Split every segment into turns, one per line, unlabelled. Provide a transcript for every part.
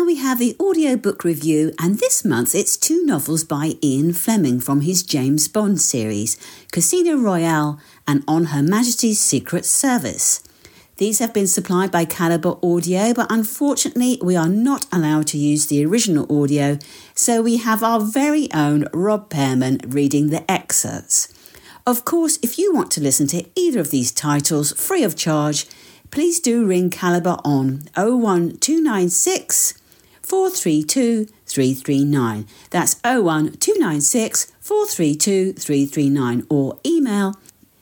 we have the audiobook review, and this month it's 2 novels by Ian Fleming from his James Bond series, Casino Royale and On Her Majesty's Secret Service. These have been supplied by Calibre Audio, but unfortunately we are not allowed to use the original audio, so we have our very own Rob Pearman reading the excerpts. Of course, if you want to listen to either of these titles free of charge, please do ring Calibre on 01296 432 339. That's 01296 432 339, or email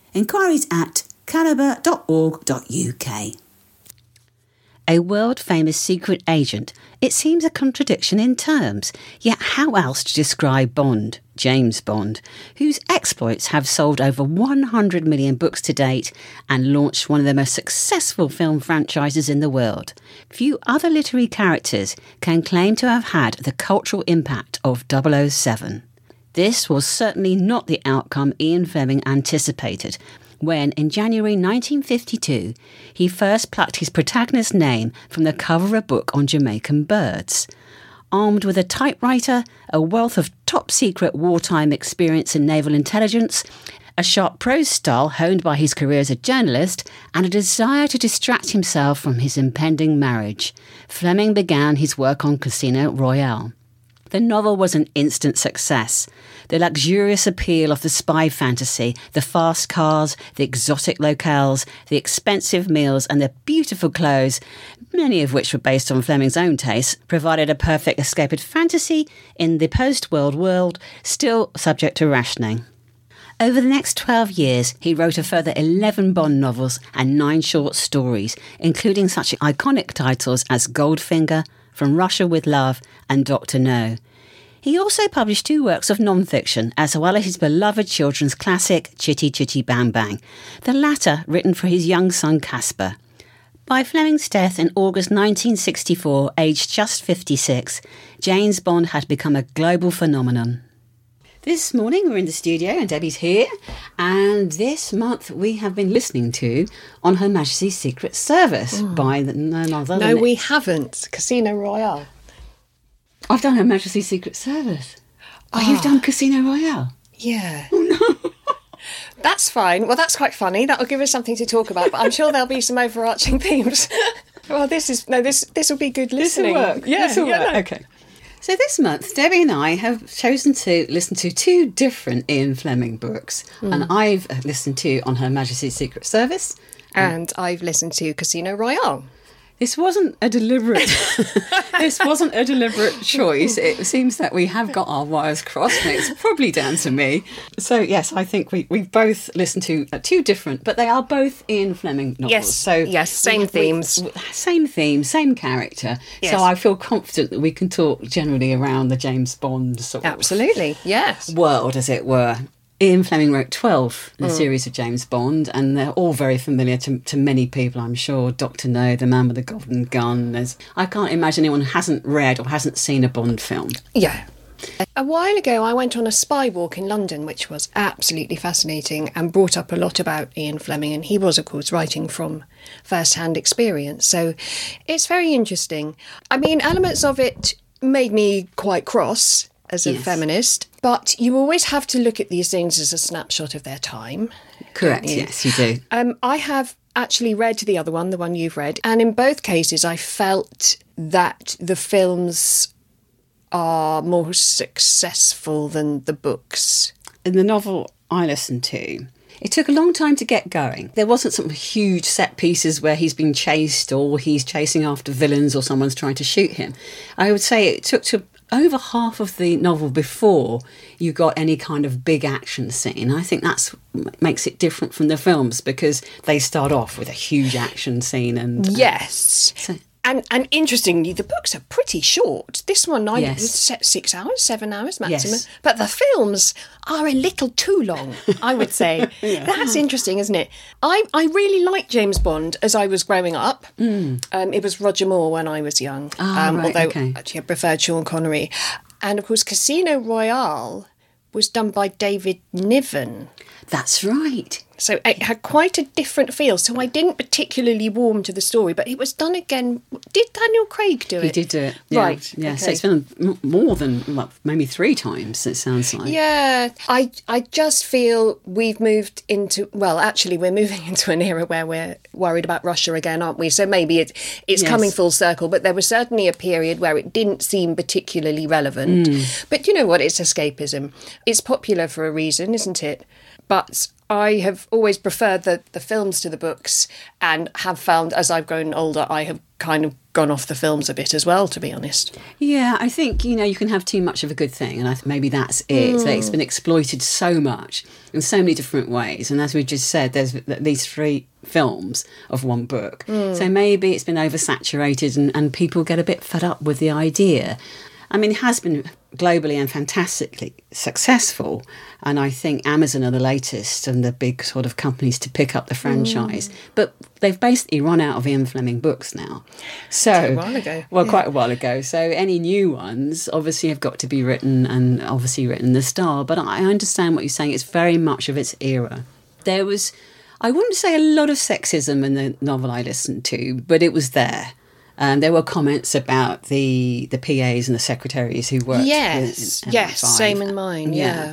inquiries@calibre.org.uk. A world-famous secret agent. It seems a contradiction in terms, yet how else to describe Bond, James Bond, whose exploits have sold over 100 million books to date and launched one of the most successful film franchises in the world. Few other literary characters can claim to have had the cultural impact of 007. This was certainly not the outcome Ian Fleming anticipated, when, in January 1952, he first plucked his protagonist's name from the cover of a book on Jamaican birds. Armed with a typewriter, a wealth of top-secret wartime experience in naval intelligence, a sharp prose style honed by his career as a journalist, and a desire to distract himself from his impending marriage, Fleming began his work on Casino Royale. The novel was an instant success. The luxurious appeal of the spy fantasy, the fast cars, the exotic locales, the expensive meals and the beautiful clothes, many of which were based on Fleming's own tastes, provided a perfect escapist fantasy in the post-world world, still subject to rationing. Over the next 12 years, he wrote a further 11 Bond novels and 9 short stories, including such iconic titles as Goldfinger, From Russia with Love and Dr. No. He also published 2 works of non-fiction, as well as his beloved children's classic Chitty Chitty Bang Bang, the latter written for his young son Caspar. By Fleming's death in August 1964, aged just 56, James Bond had become a global phenomenon. This morning we're in the studio and Debbie's here, and this month we have been listening to On Her Majesty's Secret Service by none other than...
No, we haven't. Casino Royale.
I've done Her Majesty's Secret Service. Oh, you've done Casino Royale?
Yeah.
Oh, no.
That's fine. Well, that's quite funny. That'll give us something to talk about, but I'm sure there'll be some overarching themes. Well, this will be good listening.
This will work.
Yeah,
this will work.
No.
Okay. So this month, Debbie and I have chosen to listen to 2 different Ian Fleming books. And I've listened to On Her Majesty's Secret Service.
And I've listened to Casino Royale.
This wasn't a deliberate choice. It seems that we have got our wires crossed, and it's probably down to me. So yes, I think we both listened to 2 different, but they are both Ian Fleming novels.
Yes,
so
yes, same themes.
Same theme, same character.
Yes.
So I feel confident that we can talk generally around the James Bond sort
Absolutely, yes.
of world, as it were. Ian Fleming wrote 12 in the series of James Bond, and they're all very familiar to many people, I'm sure. Dr. No, The Man with the Golden Gun. I can't imagine anyone who hasn't read or hasn't seen a Bond film.
Yeah. A while ago, I went on a spy walk in London, which was absolutely fascinating and brought up a lot about Ian Fleming. And he was, of course, writing from first-hand experience. So it's very interesting. I mean, elements of it made me quite cross as a feminist, but you always have to look at these things as a snapshot of their time.
Correct, yes, you do.
I have actually read the other one, the one you've read, and in both cases I felt that the films are more successful than the books.
In the novel I listened to, it took a long time to get going. There wasn't some huge set pieces where he's being chased or he's chasing after villains or someone's trying to shoot him. I would say it took to over half of the novel before you got any kind of big action scene. I think that's makes it different from the films, because they start off with a huge action scene. And
yes. And interestingly, the books are pretty short. This one, was set 6 hours, 7 hours maximum. Yes. But the films are a little too long, I would say. That's interesting, isn't it? I really liked James Bond as I was growing up. It was Roger Moore when I was young, although actually I preferred Sean Connery. And, of course, Casino Royale was done by David Niven.
That's right.
So it had quite a different feel. So I didn't particularly warm to the story, but it was done again. Did Daniel Craig do it?
He did do it. Yeah.
Right.
Yeah.
Okay.
So it's been more than maybe 3 times, it sounds like.
Yeah. I just feel we've moved into, well, actually, we're moving into an era where we're worried about Russia again, aren't we? So maybe it's coming full circle. But there was certainly a period where it didn't seem particularly relevant. But you know what? It's escapism. It's popular for a reason, isn't it? But I have always preferred the films to the books, and have found as I've grown older, I have kind of gone off the films a bit as well, to be honest.
Yeah, I think, you can have too much of a good thing, and maybe that's it. That it's been exploited so much in so many different ways. And as we just said, there's these 3 films of one book. So maybe it's been oversaturated and people get a bit fed up with the idea. I mean, it has been globally and fantastically successful, and I think Amazon are the latest and the big sort of companies to pick up the franchise. But they've basically run out of Ian Fleming books now. So
quite a while ago.
Well, quite a while ago. So any new ones obviously have got to be written, and obviously written in the style. But I understand what you're saying. It's very much of its era. There was, I wouldn't say a lot of sexism in the novel I listened to, but it was there. There were comments about the PAs and the secretaries who worked.
Yes, same in mine. Yeah.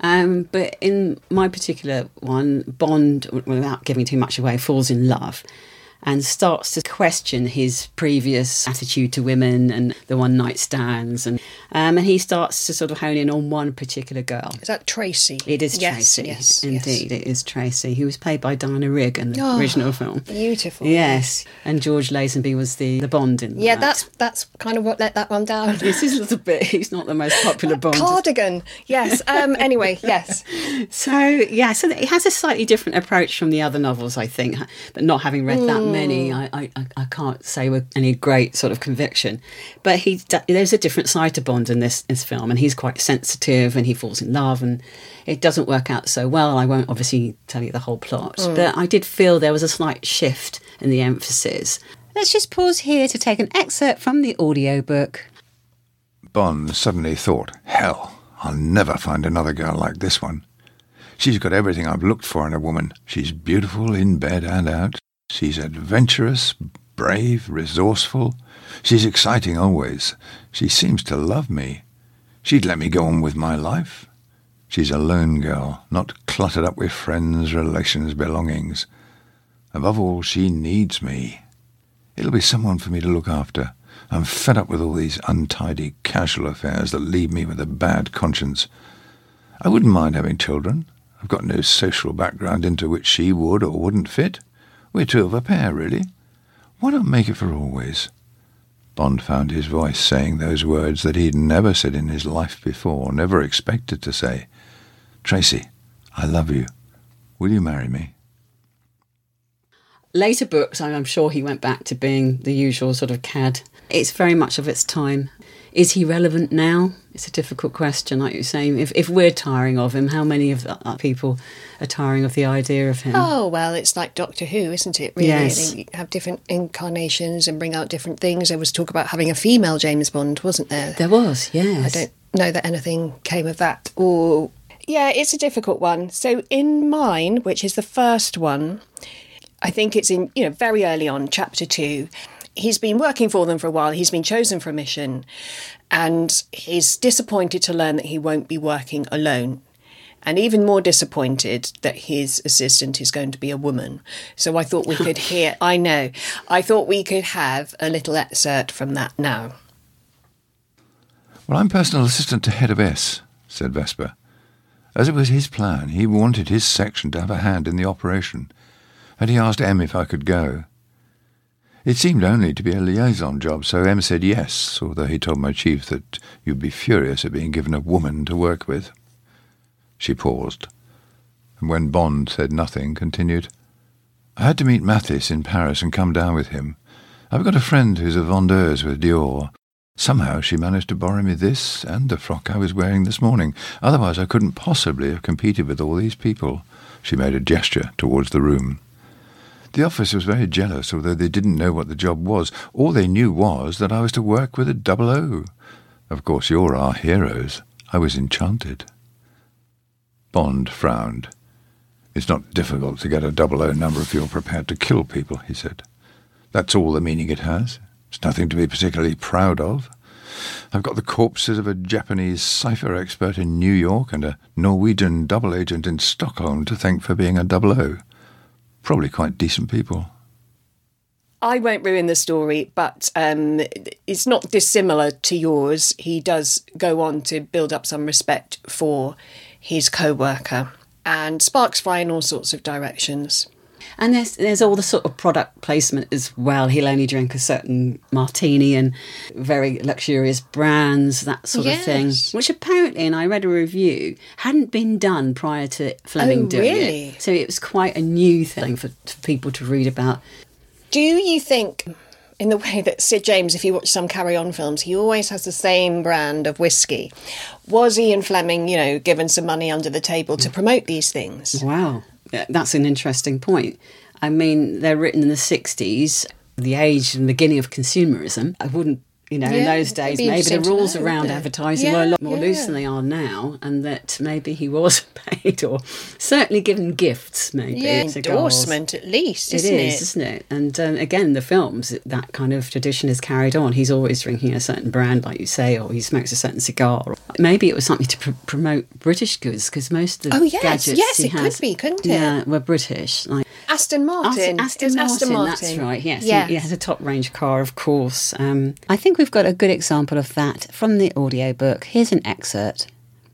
But in my particular one, Bond, without giving too much away, falls in love and starts to question his previous attitude to women and the one-night stands. And he starts to sort of hone in on one particular girl.
Is that Tracy?
It is Tracy.
Yes,
indeed, it is Tracy, who was played by Diana Rigg in the original film.
Beautiful.
Yes, and George Lazenby was the Bond in that.
Yeah, that's kind of what let that one down.
This is a little bit, he's not the most popular Bond.
Cardigan, yes. Anyway, yes.
So it has a slightly different approach from the other novels, I think, but not having read that many, I can't say with any great sort of conviction. But there's a different side to Bond in this film, and he's quite sensitive, and he falls in love, and it doesn't work out so well. I won't obviously tell you the whole plot, but I did feel there was a slight shift in the emphasis. Let's just pause here to take an excerpt from the audiobook.
Bond suddenly thought, hell, I'll never find another girl like this one. She's got everything I've looked for in a woman. She's beautiful in bed and out. She's adventurous, brave, resourceful. She's exciting always. She seems to love me. She'd let me go on with my life. She's a lone girl, not cluttered up with friends, relations, belongings. Above all, she needs me. It'll be someone for me to look after. I'm fed up with all these untidy, casual affairs that leave me with a bad conscience. I wouldn't mind having children. I've got no social background into which she would or wouldn't fit. We're 2 of a pair, really. Why not make it for always? Bond found his voice saying those words that he'd never said in his life before, never expected to say. Tracy, I love you. Will you marry me?
Later books, I'm sure he went back to being the usual sort of cad. It's very much of its time. Is he relevant now? It's a difficult question, like you're saying. If we're tiring of him, how many of the people are tiring of the idea of him?
Oh, well, it's like Doctor Who, isn't it, really?
Yes.
They have different incarnations and bring out different things. There was talk about having a female James Bond, wasn't there?
There was, yes.
I don't know that anything came of that. Or yeah, it's a difficult one. So in mine, which is the first one, I think it's in, very early on, chapter 2. He's been working for them for a while. He's been chosen for a mission, and he's disappointed to learn that he won't be working alone, and even more disappointed that his assistant is going to be a woman. So I thought we could hear... I thought we could have a little excerpt from that now.
Well, I'm personal assistant to Head of S, said Vesper. As it was his plan, he wanted his section to have a hand in the operation, and he asked M if I could go. It seemed only to be a liaison job, so M said yes, although he told my chief that you'd be furious at being given a woman to work with. She paused, and when Bond said nothing, continued, I had to meet Mathis in Paris and come down with him. I've got a friend who's a vendeuse with Dior. Somehow she managed to borrow me this and the frock I was wearing this morning. Otherwise I couldn't possibly have competed with all these people. She made a gesture towards the room. The office was very jealous, although they didn't know what the job was. All they knew was that I was to work with a 00. Of course, you're our heroes. I was enchanted. Bond frowned. It's not difficult to get a 00 number if you're prepared to kill people, he said. That's all the meaning it has. It's nothing to be particularly proud of. I've got the corpses of a Japanese cipher expert in New York and a Norwegian double agent in Stockholm to thank for being a 00. Probably quite decent people.
I won't ruin the story, but it's not dissimilar to yours. He does go on to build up some respect for his co-worker, and sparks fly in all sorts of directions.
And there's all the sort of product placement as well. He'll only drink a certain martini and very luxurious brands, that sort of thing. Which apparently, and I read a review, hadn't been done prior to Fleming doing it. So it was quite a new thing for people to read about.
Do you think, in the way that Sid James, if you watch some Carry On films, he always has the same brand of whiskey, was Ian Fleming, given some money under the table to promote these things?
Wow. Yeah, that's an interesting point. I mean, they're written in the 60s, the age and beginning of consumerism. I wouldn't, in those days, maybe the rules around advertising were a lot more loose than they are now, and that maybe he was paid or certainly given gifts, maybe.
Yeah, endorsement at least, isn't it?
Isn't it? And again, the films, that kind of tradition is carried on. He's always drinking a certain brand, like you say, or he smokes a certain cigar. Maybe it was something to promote British goods, because most of the gadgets he has...
could be, couldn't it?
Yeah, were British, like
Aston Martin.
Aston Martin, that's right, yes. He has a top-range car, of course. I think we've got a good example of that from the audiobook. Here's an excerpt.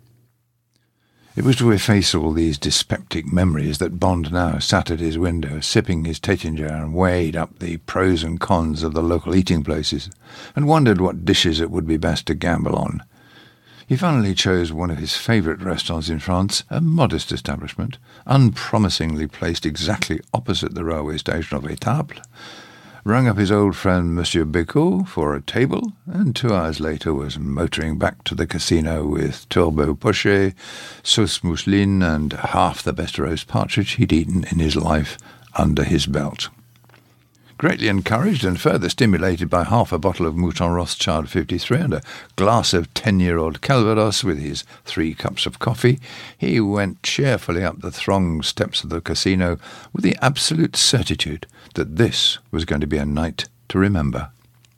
It was to efface all these dyspeptic memories that Bond now sat at his window, sipping his Taittinger and weighed up the pros and cons of the local eating places, and wondered what dishes it would be best to gamble on. He finally chose one of his favourite restaurants in France, a modest establishment, unpromisingly placed exactly opposite the railway station of Étaples, rang up his old friend Monsieur Bécaud for a table, and 2 hours later was motoring back to the casino with turbot poché, sauce mousseline, and half the best roast partridge he'd eaten in his life under his belt. Greatly encouraged and further stimulated by half a bottle of Mouton Rothschild 53 and a glass of 10-year-old Calvados with his 3 cups of coffee, he went cheerfully up the thronged steps of the casino with the absolute certitude that this was going to be a night to remember.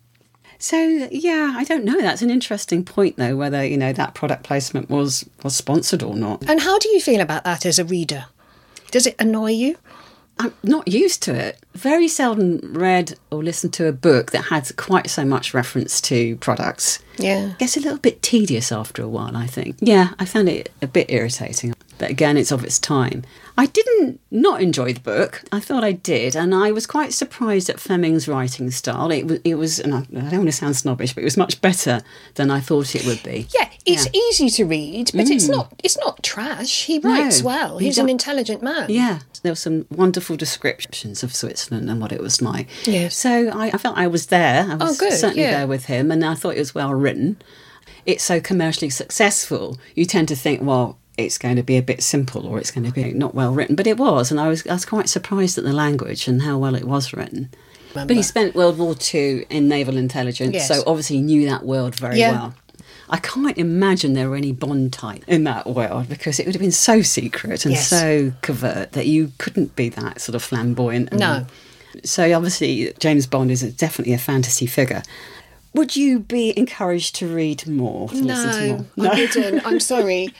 So, yeah, I don't know. That's an interesting point, though, whether, that product placement was sponsored or not.
And how do you feel about that as a reader? Does it annoy you?
I'm not used to it. Very seldom read or listened to a book that had quite so much reference to products.
Yeah.
It gets a little bit tedious after a while, I think. Yeah, I found it a bit irritating. But again, it's of its time. I didn't not enjoy the book. I thought I did, and I was quite surprised at Fleming's writing style. It was, and I don't want to sound snobbish, but it was much better than I thought it would be.
Yeah, it's easy to read, but it's not trash. He writes well. He's an intelligent man.
Yeah, there were some wonderful descriptions of Switzerland and what it was like.
Yes.
So I felt I was there. I was certainly there with him, and I thought it was well written. It's so commercially successful, you tend to think, well, it's going to be a bit simple or it's going to be not well written. But it was, and I was quite surprised at the language and how well it was written. But he spent World War II in naval intelligence, so obviously he knew that world very well. I can't imagine there were any Bond type in that world, because it would have been so secret and so covert that you couldn't be that sort of flamboyant.
No.
So obviously James Bond is definitely a fantasy figure. Would you be encouraged to read more?
No, I wouldn't. I'm sorry.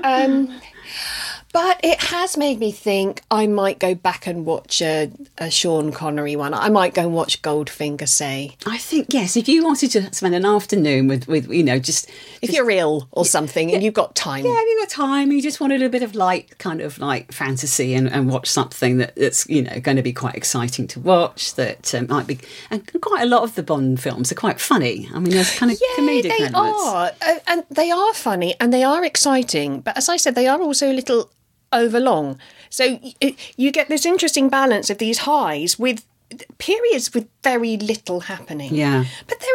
But it has made me think I might go back and watch a Sean Connery one. I might go and watch Goldfinger, say.
I think, yes, if you wanted to spend an afternoon with just...
If you're ill or something and you've got time.
Yeah, if you've got time, you just wanted a bit of light, kind of like fantasy and watch something that's, going to be quite exciting to watch, that might be... And quite a lot of the Bond films are quite funny. I mean, there's kind of comedic elements.
Yeah, they are. And they are funny and they are exciting. But as I said, they are also a little overlong. So you get this interesting balance of these highs with periods with very little happening.
Yeah.
But there is some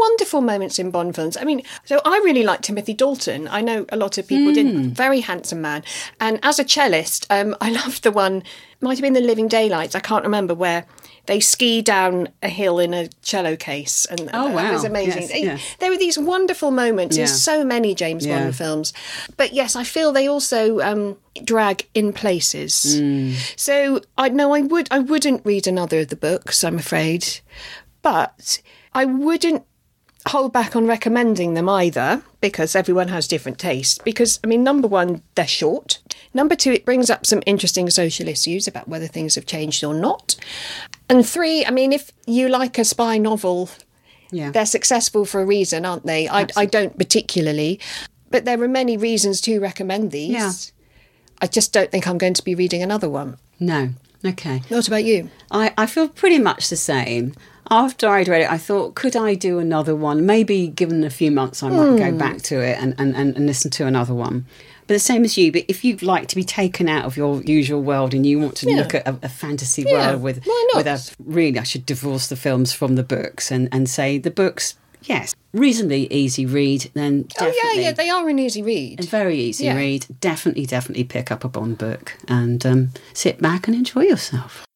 wonderful moments in Bond films. I mean, so I really like Timothy Dalton. I know a lot of people didn't. Very handsome man. And as a cellist, I loved the one, might have been The Living Daylights, I can't remember, where they ski down a hill in a cello case. And that was amazing. There were these wonderful moments in so many James Bond films. But yes, I feel they also drag in places. So I wouldn't read another of the books, I'm afraid. But I wouldn't hold back on recommending them either, because everyone has different tastes. Because, I mean, number one, they're short. Number two, it brings up some interesting social issues about whether things have changed or not. And three, I mean, if you like a spy novel, they're successful for a reason, aren't they? I don't particularly, but there are many reasons to recommend these. Yeah. I just don't think I'm going to be reading another one.
No. Okay.
What about you?
I feel pretty much the same. After I'd read it, I thought, could I do another one? Maybe given a few months, I might go back to it and listen to another one. But the same as you, but if you'd like to be taken out of your usual world and you want to look at a fantasy world with really, I should divorce the films from the books and say the books, yes, reasonably easy read, then definitely.
They are an easy read.
A very easy read. Definitely pick up a Bond book and sit back and enjoy yourself.